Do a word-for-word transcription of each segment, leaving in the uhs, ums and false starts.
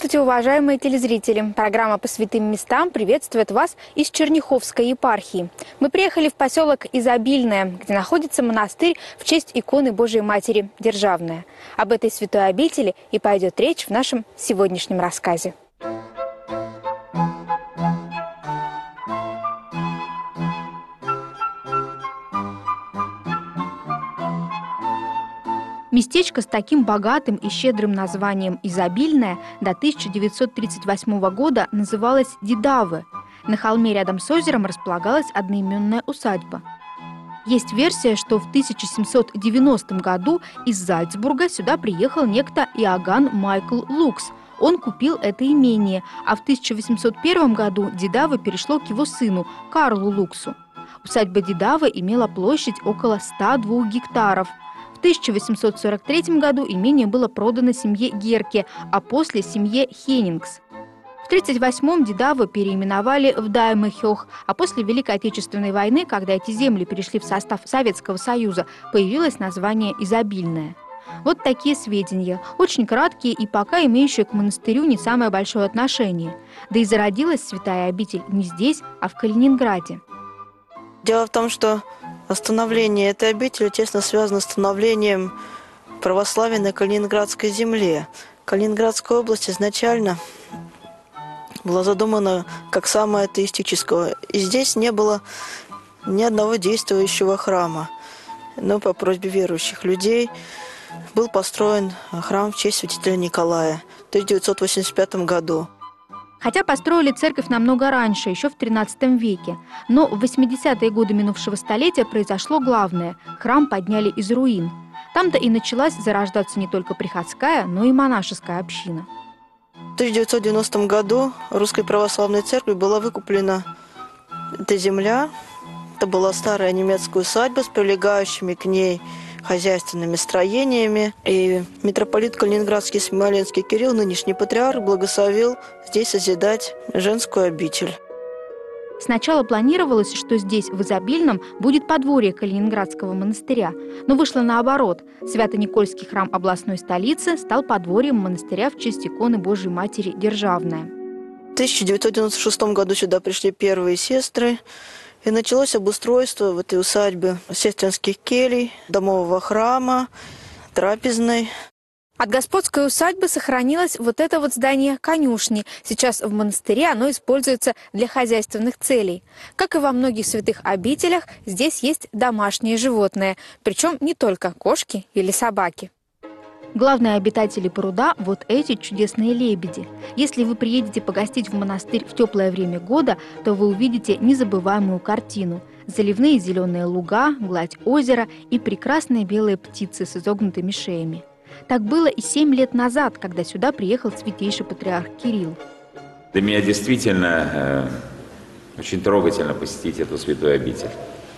Здравствуйте, уважаемые телезрители! Программа «По святым местам» приветствует вас из Черняховской епархии. Мы приехали в поселок Изобильное, где находится монастырь в честь иконы Божией Матери Державная. Об этой святой обители и пойдет речь в нашем сегодняшнем рассказе. Местечко с таким богатым и щедрым названием «Изобильное» до тысяча девятьсот тридцать восьмого года называлось Дидавы. На холме рядом с озером располагалась одноименная усадьба. Есть версия, что в тысяча семьсот девяностом году из Зальцбурга сюда приехал некто Иоганн Майкл Лукс. Он купил это имение, а в тысяча восемьсот первом году Дидавы перешло к его сыну Карлу Луксу. Усадьба Дидавы имела площадь около ста двух гектаров. В тысяча восемьсот сорок третьем году имение было продано семье Герке, а после семье Хеннингс. В тысяча девятьсот тридцать восьмом Дидавы переименовали в Даймехёх, а после Великой Отечественной войны, когда эти земли перешли в состав Советского Союза, появилось название «Изобильное». Вот такие сведения, очень краткие и пока имеющие к монастырю не самое большое отношение. Да и зародилась святая обитель не здесь, а в Калининграде. Дело в том, что становление этой обители тесно связано с становлением православия на Калининградской земле. Калининградская область изначально была задумана как самая атеистическая. И здесь не было ни одного действующего храма. Но по просьбе верующих людей был построен храм в честь святителя Николая в тысяча девятьсот восемьдесят пятом году. Хотя построили церковь намного раньше, еще в тринадцатом веке. Но в восьмидесятые годы минувшего столетия произошло главное – храм подняли из руин. Там-то и началась зарождаться не только приходская, но и монашеская община. В тысяча девятьсот девяностом году Русской Православной Церкви была выкуплена эта земля. Это была старая немецкая усадьба с прилегающими к ней хозяйственными строениями. И митрополит Калининградский Смоленский Кирилл, нынешний патриарх, благословил здесь созидать женскую обитель. Сначала планировалось, что здесь, в Изобильном, будет подворье Калининградского монастыря. Но вышло наоборот. Свято-Никольский храм областной столицы стал подворьем монастыря в честь иконы Божией Матери Державная. В тысяча девятьсот девяносто шестом году сюда пришли первые сестры. И началось обустройство в этой усадьбе сестринских келей, домового храма, трапезной. От господской усадьбы сохранилось вот это вот здание конюшни. Сейчас в монастыре оно используется для хозяйственных целей. Как и во многих святых обителях, здесь есть домашние животные. Причем не только кошки или собаки. Главные обитатели пруда – вот эти чудесные лебеди. Если вы приедете погостить в монастырь в теплое время года, то вы увидите незабываемую картину. Заливные зеленые луга, гладь озера и прекрасные белые птицы с изогнутыми шеями. Так было и семь лет назад, когда сюда приехал святейший патриарх Кирилл. Для меня действительно э, очень трогательно посетить эту святую обитель.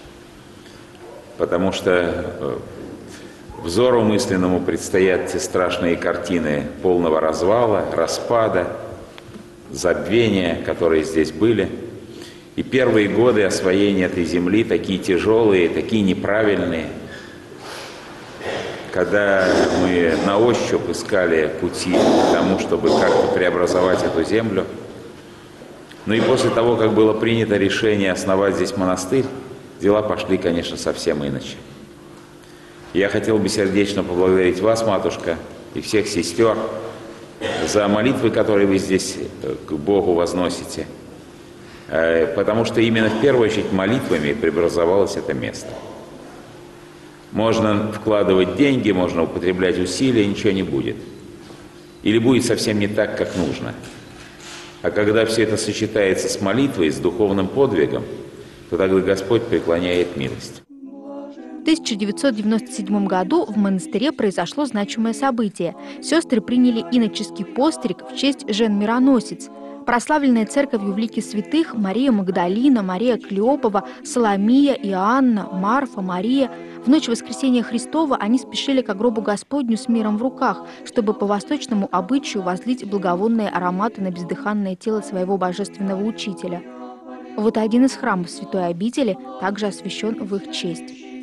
Потому что э, взору мысленному предстоят те страшные картины полного развала, распада, забвения, которые здесь были. И первые годы освоения этой земли такие тяжелые, такие неправильные, когда мы на ощупь искали пути к тому, чтобы как-то преобразовать эту землю. Ну и после того, как было принято решение основать здесь монастырь, дела пошли, конечно, совсем иначе. Я хотел бы сердечно поблагодарить вас, матушка, и всех сестер за молитвы, которые вы здесь к Богу возносите, потому что именно в первую очередь молитвами преобразовалось это место. Можно вкладывать деньги, можно употреблять усилия, ничего не будет. Или будет совсем не так, как нужно. А когда все это сочетается с молитвой, с духовным подвигом, то тогда Господь преклоняет милость. В тысяча девятьсот девяносто седьмом году в монастыре произошло значимое событие. Сестры приняли иноческий постриг в честь Жен-Мироносец. Прославленные церковью в лике святых Мария Магдалина, Мария Клеопова, Соломия, Иоанна, Марфа, Мария. В ночь Воскресения Христова они спешили к гробу Господню с миром в руках, чтобы по восточному обычаю возлить благовонные ароматы на бездыханное тело своего божественного учителя. Вот один из храмов святой обители также освящен в их честь.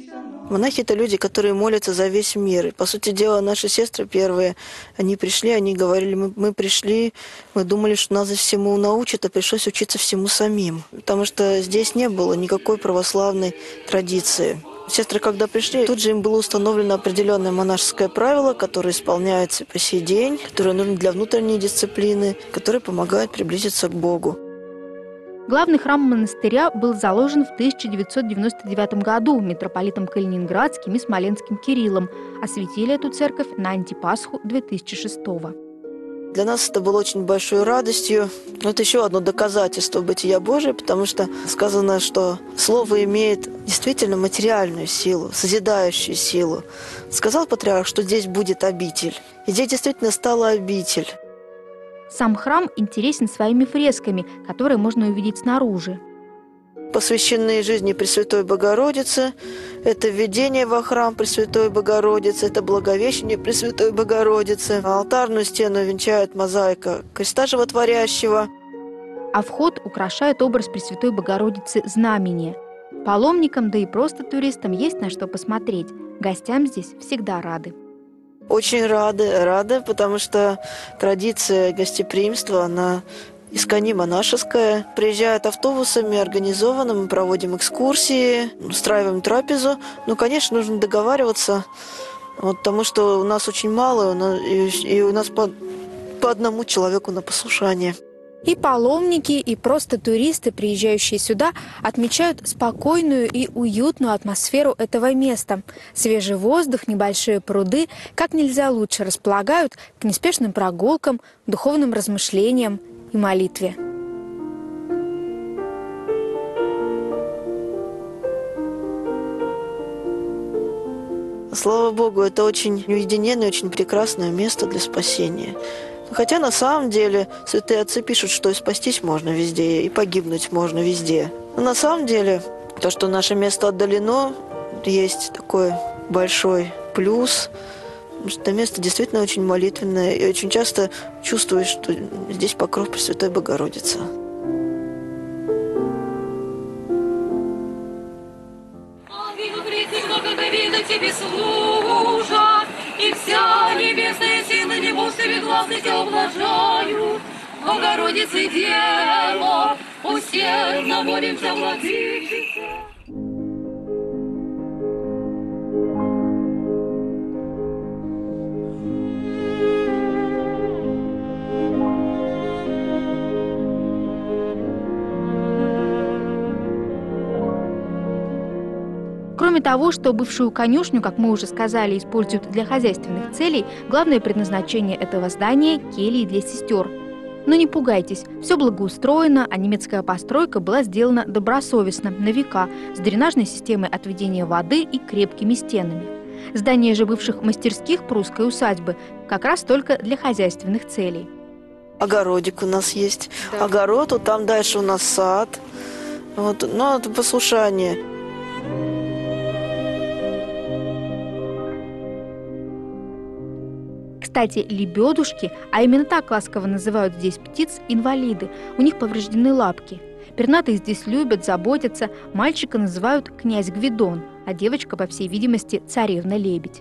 Монахи – это люди, которые молятся за весь мир. И, по сути дела, наши сестры первые, они пришли, они говорили, мы, мы пришли, мы думали, что нас всему научат, а пришлось учиться всему самим. Потому что здесь не было никакой православной традиции. Сестры, когда пришли, тут же им было установлено определенное монашеское правило, которое исполняется по сей день, которое нужно для внутренней дисциплины, которое помогает приблизиться к Богу. Главный храм монастыря был заложен в тысяча девятьсот девяносто девятом году митрополитом Калининградским и Смоленским Кириллом. Осветили эту церковь на Антипасху две тысячи шестого. Для нас это было очень большой радостью. Вот еще одно доказательство бытия Божия, потому что сказано, что Слово имеет действительно материальную силу, созидающую силу. Сказал патриарх, что здесь будет обитель. И здесь действительно стала обитель. Сам храм интересен своими фресками, которые можно увидеть снаружи. Посвященные жизни Пресвятой Богородицы, это введение во храм Пресвятой Богородицы, это Благовещение Пресвятой Богородицы. Алтарную стену венчает мозаика Креста Животворящего. А вход украшает образ Пресвятой Богородицы знамения. Паломникам, да и просто туристам есть на что посмотреть. Гостям здесь всегда рады. Очень рады, рады, потому что традиция гостеприимства, она искони монашеская. Приезжают автобусами, организованно, мы проводим экскурсии, устраиваем трапезу. Ну, конечно, нужно договариваться, вот, потому что у нас очень мало, и у нас по, по одному человеку на послушание. И паломники, и просто туристы, приезжающие сюда, отмечают спокойную и уютную атмосферу этого места. Свежий воздух, небольшие пруды как нельзя лучше располагают к неспешным прогулкам, духовным размышлениям и молитве. Слава Богу, это очень уединенное, очень прекрасное место для спасения. Хотя на самом деле святые отцы пишут, что и спастись можно везде, и погибнуть можно везде. Но на самом деле то, что наше место отдалено, есть такой большой плюс. Потому что это место действительно очень молитвенное, и очень часто чувствуешь, что здесь покров Пресвятой Богородицы. Тебе служат, и вся небесная сила него всевогласный тебя ублажают. Богородице Дева, усердно молимся, Владычице. Кроме того, что бывшую конюшню, как мы уже сказали, используют для хозяйственных целей, главное предназначение этого здания – кельи для сестер. Но не пугайтесь, все благоустроено, а немецкая постройка была сделана добросовестно, на века, с дренажной системой отведения воды и крепкими стенами. Здание же бывших мастерских прусской усадьбы как раз только для хозяйственных целей. Огородик у нас есть. Да. Огород, вот там дальше у нас сад. Вот, ну, это послушание. Кстати, лебедушки, а именно так ласково называют здесь птиц, инвалиды, у них повреждены лапки. Пернатых здесь любят, заботятся, мальчика называют князь Гвидон, а девочка, по всей видимости, царевна-лебедь.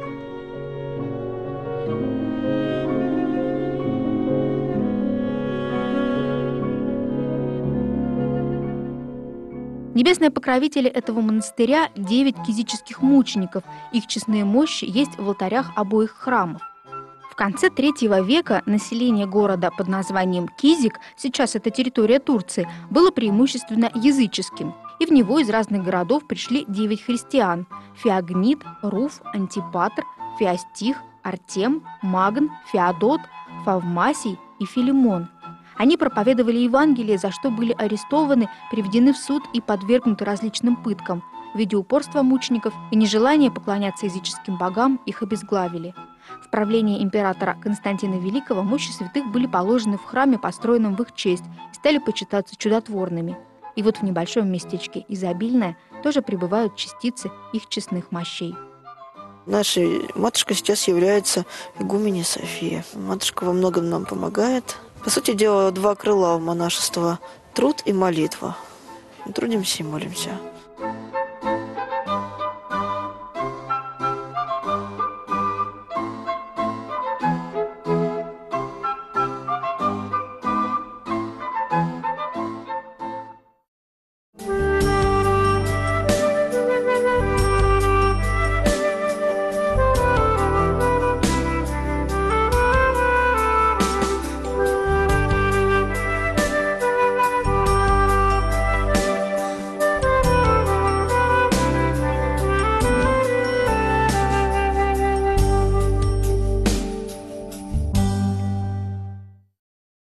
Небесные покровители этого монастыря – девять кизических мучеников, их честные мощи есть в алтарях обоих храмов. В конце третьего века население города под названием Кизик, сейчас это территория Турции, было преимущественно языческим, и в него из разных городов пришли девять христиан – Феогнит, Руф, Антипатр, Феостих, Артем, Магн, Феодот, Фавмасий и Филимон. Они проповедовали Евангелие, за что были арестованы, приведены в суд и подвергнуты различным пыткам. В виде упорства мучеников и нежелания поклоняться языческим богам их обезглавили. В правлении императора Константина Великого мощи святых были положены в храме, построенном в их честь, и стали почитаться чудотворными. И вот в небольшом местечке Изобильное тоже пребывают частицы их честных мощей. Нашей матушкой сейчас является игуменя София. Матушка во многом нам помогает. По сути дела, два крыла у монашества – труд и молитва. Трудимся и молимся.